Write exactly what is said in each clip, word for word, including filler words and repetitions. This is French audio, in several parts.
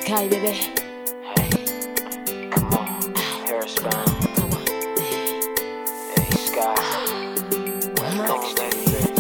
Sky, baby. Hey, come on, Paris bound. Come on. Hey, Sky. What's next, baby?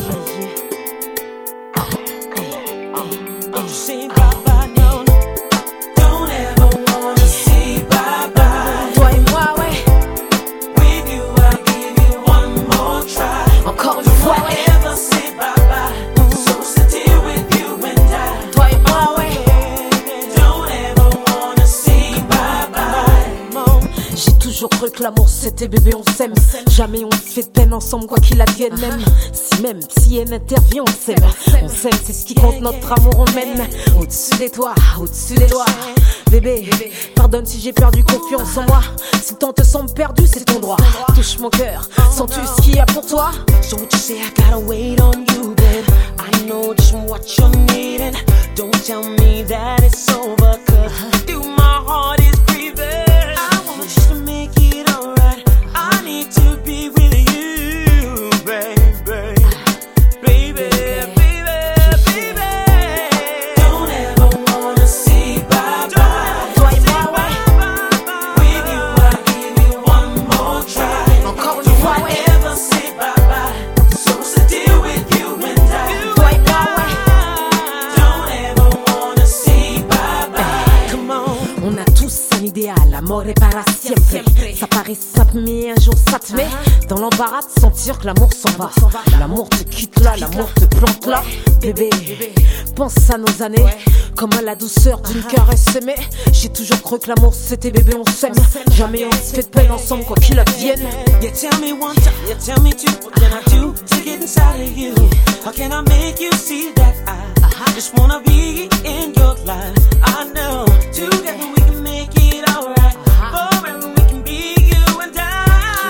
Come here, come here. Um, Don't you say bye-bye, no, no. Don't ever wanna say bye-bye. Toi et moi, ouais. With you, I'll give you one more try. Encore une fois, ouais. Don't ever say bye-bye. So sit here with you and I. Toi et moi, ouais. Don't ever wanna say bye-bye. J'ai toujours cru que l'amour c'était bébé on s'aime. Jamais on se fait de peine ensemble quoi qu'il advienne. Même si même si elle intervient on s'aime. On s'aime c'est ce qui compte, notre amour on mène. Au-dessus des toits, au-dessus des lois. Bébé, pardonne si j'ai perdu confiance en moi. Si tant te semble perdu c'est ton droit. Touche mon cœur, sens-tu ce qu'il y a pour toi? So what you say, I gotta wait on you, babe. I know just what you're needing. Don't tell me that it's over, cause through my heart is grieving. I want you to make it alright. I need to be with you, baby. Baby, baby, baby. Don't ever wanna say bye-bye. Toi et moi, ouais. With you, I'll give you one more try. Encore une fois, ouais. Ever say bye-bye. So sit here with you and I. Toi et moi, ouais. Don't ever wanna say bye-bye. Come on. On a tous un idéal, amore para siempre. Ça paraît simple mais un jour ça te met dans l'embarras de sentir que l'amour s'en va. L'amour te quitte là, l'amour te plante là. Bébé, pense à nos années, comme à la douceur d'une caresse aimée. J'ai toujours cru que l'amour c'était bébé on s'aime. Jamais on se fait de peine ensemble quoi qu'il advienne. You tell me one time, you tell me two. What can I do to get inside of you? How can I make you see that I just wanna be in your life? I know together we can make it alright. Forever we can be you and I.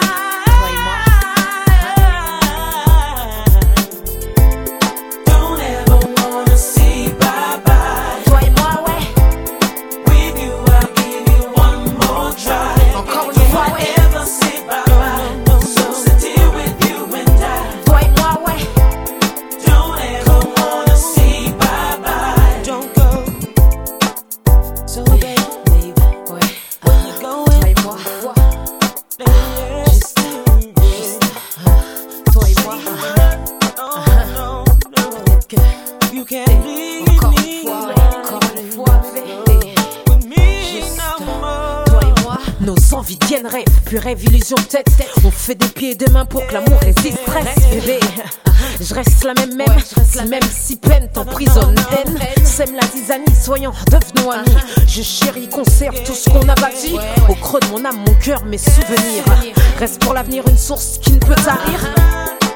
Don't ever wanna say bye-bye. Toi et moi, ouais. With you, I'll give you one more try. Encore une fois, ouais. Ever say bye-bye. So sit here with you and I. Toi et moi, ouais. Don't ever wanna say bye-bye. Don't go. So baby, Baby, ouais. where you going? Toi et moi, Juste, toi et moi. oh, no, no. Peut-être que You can't leave encore me une fois, ouais. Encore une fois, bébé. with me Juste, no more. toi et moi. Nos envies deviennent rêves, puis rêve, illusion, tête. On fait des pieds et des mains pour que l'amour résiste, stress, bébé. Je reste la même, même, si même si peine t'emprisonne, haine. Sème la zizanie, soyons devenons amis. Je chéris, conserve tout ce qu'on a bâti. Au creux de mon âme, mon cœur, mes souvenirs. Reste pour l'avenir une source qui ne peut tarir.